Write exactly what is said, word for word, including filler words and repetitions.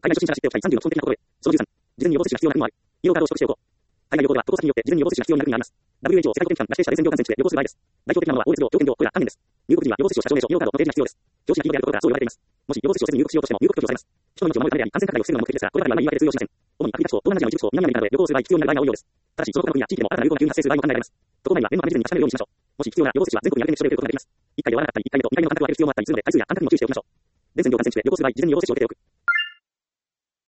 海外初心者ら知っておきたいさんじゅうの基本的なことへ。そのじゅうさん、事前に予防接種が必要な国もある。医療カードを取得しておこう。海外旅行では渡航先によって事前に予防接種が必要になる国があります。ダブリューエイチオー 世界保健機関が指定した伝染病感染地で旅行する場合です。代表的なものは欧列病、病原病、これら関連です。入国時には予防接種をした証明書、医療カードの提示が必要です。教師が義務であることからそう言われています。もし予防接種をせずに入国しようとしても入国拒否をされます。人の命を守るためであり、感染拡大を防ぐのが目的ですが、これらにはあまり言い訳で通用しません。主にアフリカ地方、東南アジアの一部地方、南アメリカなどへ旅行する場合必要になる場合が多いようです。ただし、その他の国や地域でも新たな流行が急に発生する場合も考えられます。渡航前には念のため事前に確かめるようにしましょう。もし必要なら予防接種は全国にある程度で受けることができます。いっかいで終わらなかったり、いっかいめとにかいめの間隔を空ける必要もあったりするので、回数や間隔にも注意しておきましょう。伝染病感染地で旅行する場合、事前に予防接種を受けておく。